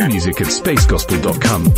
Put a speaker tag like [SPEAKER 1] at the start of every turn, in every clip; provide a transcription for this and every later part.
[SPEAKER 1] music at spacegospel.com.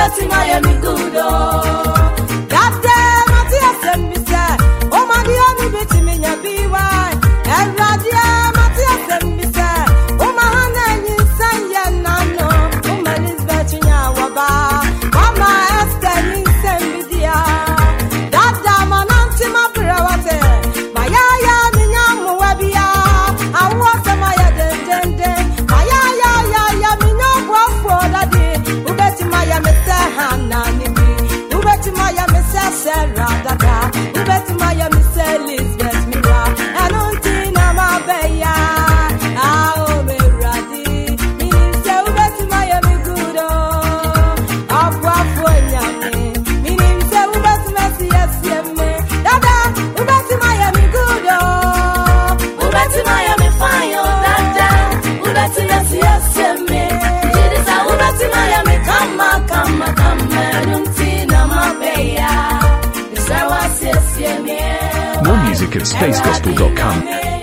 [SPEAKER 2] ubeti Miami good oh. That day Matthias and me say, oh my dear, me beti me nya biwa. And Radia Matthias and me say, oh my hand you say ya nano, oh my Lisbeth nya waba, mama Esther you say me dia. That day man anti ma brawate, my ya me nya mo wabia. I want my den my ya me nya wafo daddy. Ubeti Miami say hana nibi, ubeti Miami say Sarah dada, ubeti Miami say Lisbeth mira, and untina ma beya, ah me ready, meaning say ubeti Miami good oh, apwa funyame, meaning say ubeti Messi yes me, dada, ubeti Miami good oh, ubeti Miami fine oh dada, ubeti Messi yes me, jidisa ubeti Miami come, untina ma beya.
[SPEAKER 1] More music at spacegospel.com.